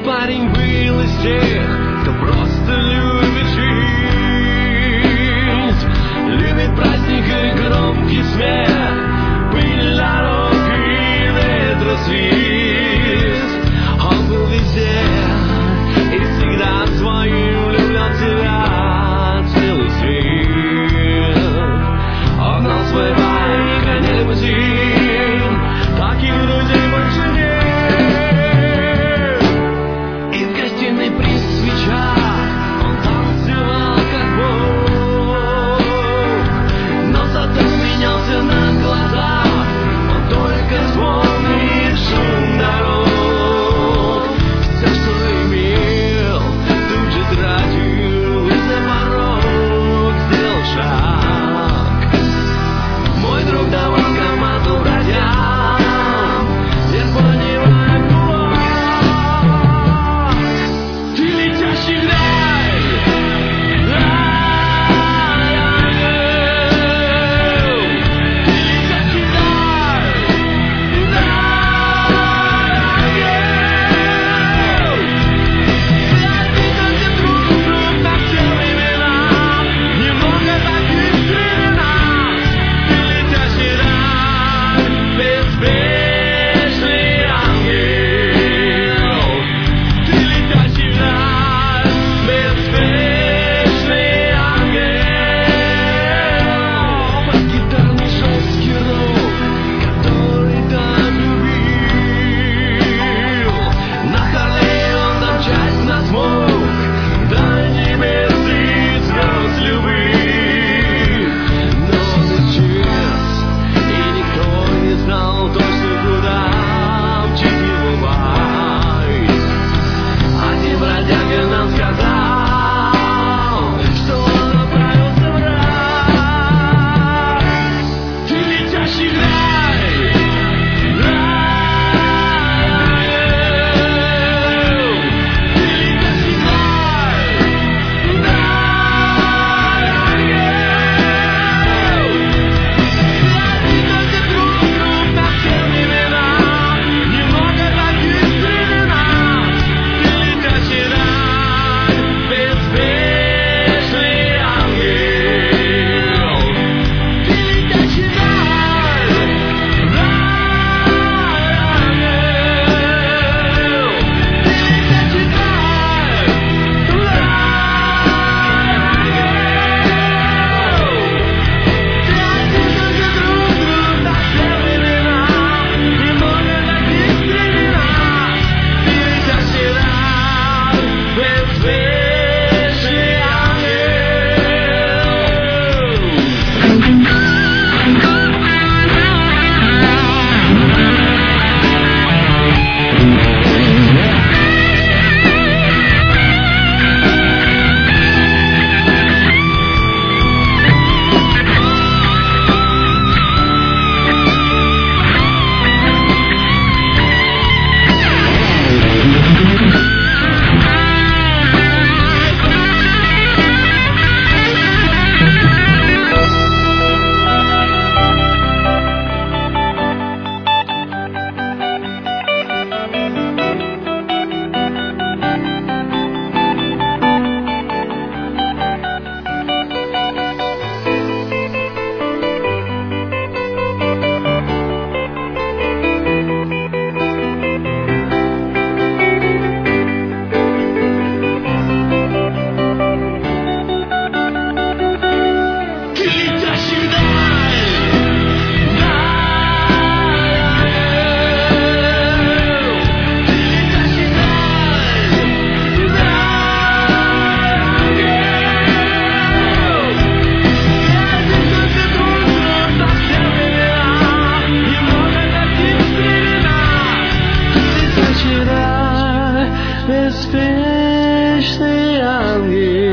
парень был из тех, кто просто любит жить, любит праздник и громкий смех, пыль дорог и ветросвист. Он был везде и всегда своим влюблен в себя целый свет. Он знал свой байк, а не лимузин, таких друзей больше нет. И в гостиной при свечах он танцевал как Бог, но зато менялся на глазах. Он только вспомнит шум дорог, все, что имел, тут же тратил, и за порог сделал шаг. Мой друг давал команду бродям, не понимая кулак. Ты летящий рай, беспечный ангел.